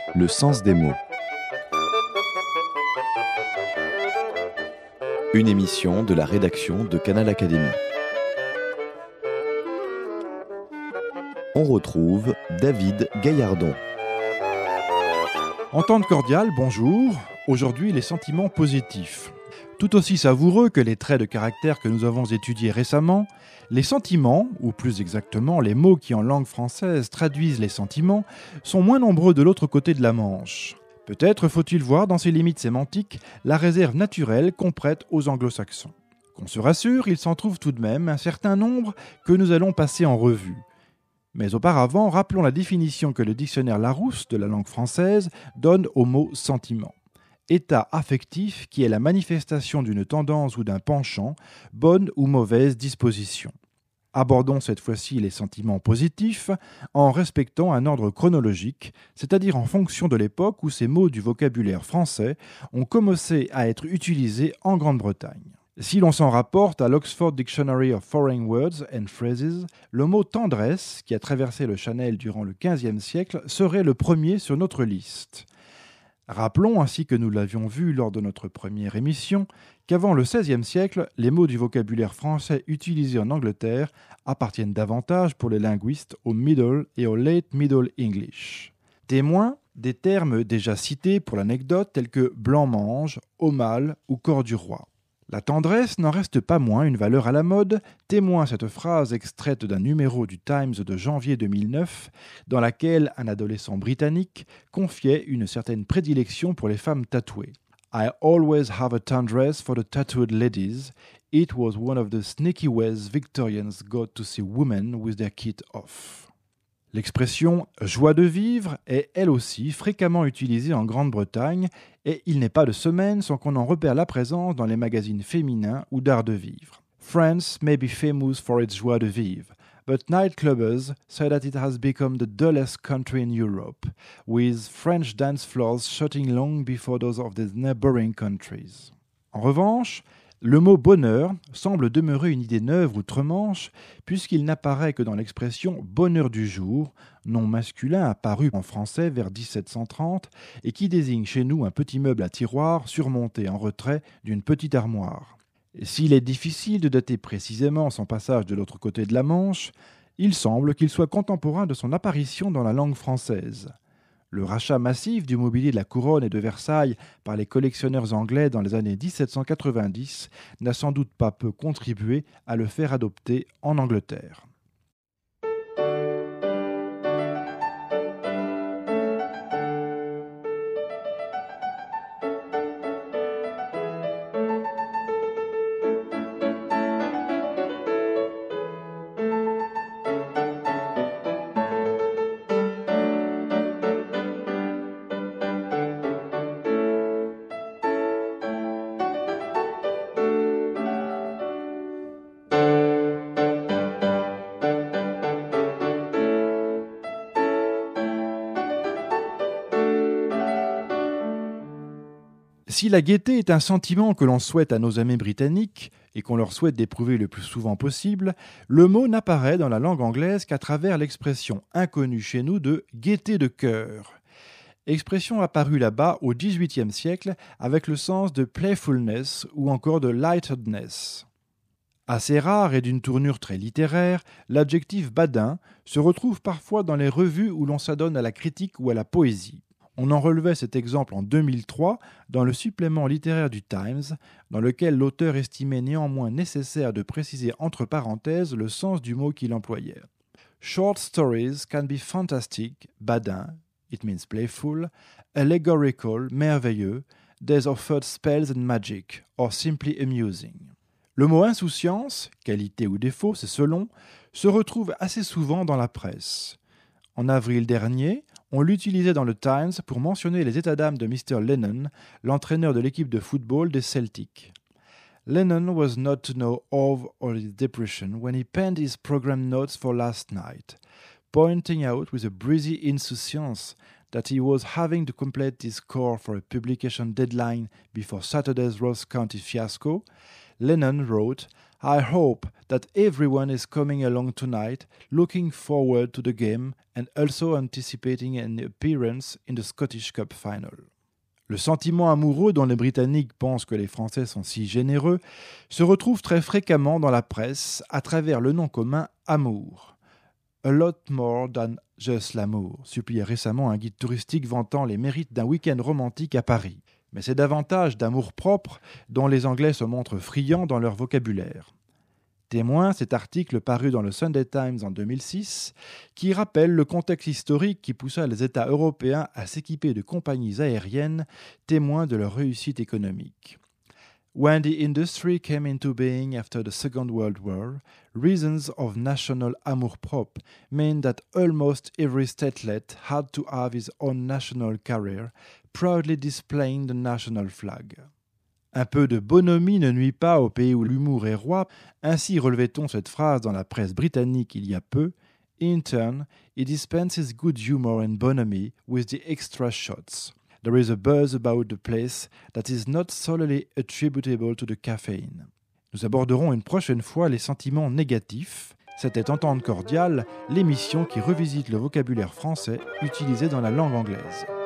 Le sens des mots. Une émission de la rédaction de Canal Académie. On retrouve David Gaillardon. Entente cordiale, bonjour. Aujourd'hui, les sentiments positifs. Tout aussi savoureux que les traits de caractère que nous avons étudiés récemment, les sentiments, ou plus exactement les mots qui en langue française traduisent les sentiments, sont moins nombreux de l'autre côté de la Manche. Peut-être faut-il voir dans ces limites sémantiques la réserve naturelle qu'on prête aux anglo-saxons. Qu'on se rassure, il s'en trouve tout de même un certain nombre que nous allons passer en revue. Mais auparavant, rappelons la définition que le dictionnaire Larousse de la langue française donne au mot « sentiment ». État affectif qui est la manifestation d'une tendance ou d'un penchant, bonne ou mauvaise disposition. Abordons cette fois-ci les sentiments positifs en respectant un ordre chronologique, c'est-à-dire en fonction de l'époque où ces mots du vocabulaire français ont commencé à être utilisés en Grande-Bretagne. Si l'on s'en rapporte à l'Oxford Dictionary of Foreign Words and Phrases, le mot « tendresse », qui a traversé le Channel durant le XVe siècle, serait le premier sur notre liste. Rappelons, ainsi que nous l'avions vu lors de notre première émission, qu'avant le XVIe siècle, les mots du vocabulaire français utilisés en Angleterre appartiennent davantage pour les linguistes au Middle et au Late Middle English. Témoins des termes déjà cités pour l'anecdote tels que blanc-mange, au mal ou corps du roi. La tendresse n'en reste pas moins une valeur à la mode, témoin cette phrase extraite d'un numéro du Times de janvier 2009, dans laquelle un adolescent britannique confiait une certaine prédilection pour les femmes tatouées. « I always have a tendresse for the tattooed ladies. It was one of the sneaky ways Victorians got to see women with their kit off. » L'expression « joie de vivre » est elle aussi fréquemment utilisée en Grande-Bretagne et il n'est pas de semaine sans qu'on en repère la présence dans les magazines féminins ou d'art de vivre. France may be famous for its joie de vivre, but nightclubbers say that it has become the dullest country in Europe, with French dance floors shutting long before those of the neighboring countries. En revanche, le mot « bonheur » semble demeurer une idée neuve outre-Manche, puisqu'il n'apparaît que dans l'expression « bonheur du jour », nom masculin apparu en français vers 1730 et qui désigne chez nous un petit meuble à tiroir surmonté en retrait d'une petite armoire. S'il est difficile de dater précisément son passage de l'autre côté de la Manche, il semble qu'il soit contemporain de son apparition dans la langue française. Le rachat massif du mobilier de la couronne et de Versailles par les collectionneurs anglais dans les années 1790 n'a sans doute pas peu contribué à le faire adopter en Angleterre. Si la gaieté est un sentiment que l'on souhaite à nos amis britanniques et qu'on leur souhaite d'éprouver le plus souvent possible, le mot n'apparaît dans la langue anglaise qu'à travers l'expression inconnue chez nous de « gaieté de cœur ». Expression apparue là-bas au XVIIIe siècle avec le sens de playfulness ou encore de lightheadedness. Assez rare et d'une tournure très littéraire, l'adjectif badin se retrouve parfois dans les revues où l'on s'adonne à la critique ou à la poésie. On en relevait cet exemple en 2003 dans le supplément littéraire du Times, dans lequel l'auteur estimait néanmoins nécessaire de préciser entre parenthèses le sens du mot qu'il employait. Short stories can be fantastic, badin, it means playful, allegorical, merveilleux, there's offered spells and magic, or simply amusing. Le mot insouciance, qualité ou défaut, c'est selon, se retrouve assez souvent dans la presse. En avril dernier, on l'utilisait dans le Times pour mentionner les états d'âme de Mr. Lennon, l'entraîneur de l'équipe de football des Celtics. Lennon was not to know of or his depression when he penned his program notes for last night, pointing out with a breezy insouciance that he was having to complete his score for a publication deadline before Saturday's Ross County fiasco. Lennon wrote, I hope that everyone is coming along tonight, looking forward to the game and also anticipating an appearance in the Scottish Cup final. Le sentiment amoureux dont les Britanniques pensent que les Français sont si généreux se retrouve très fréquemment dans la presse à travers le nom commun amour. A lot more than just l'amour, suppliait récemment un guide touristique vantant les mérites d'un week-end romantique à Paris. Mais c'est davantage d'amour-propre dont les Anglais se montrent friands dans leur vocabulaire. Témoin cet article paru dans le Sunday Times en 2006, qui rappelle le contexte historique qui poussa les États européens à s'équiper de compagnies aériennes témoins de leur réussite économique. When the industry came into being after the Second World War, reasons of national amour-propre meant that almost every statelet had to have his own national carrier, proudly displaying the national flag. Un peu de bonhomie ne nuit pas au pays où l'humour est roi, ainsi relevait-on cette phrase dans la presse britannique il y a peu. In turn, he dispenses good humor and bonhomie with the extra shots. There is a buzz about the place that is not solely attributable to the caffeine. Nous aborderons une prochaine fois les sentiments négatifs. C'était Entente cordiale, l'émission qui revisite le vocabulaire français utilisé dans la langue anglaise.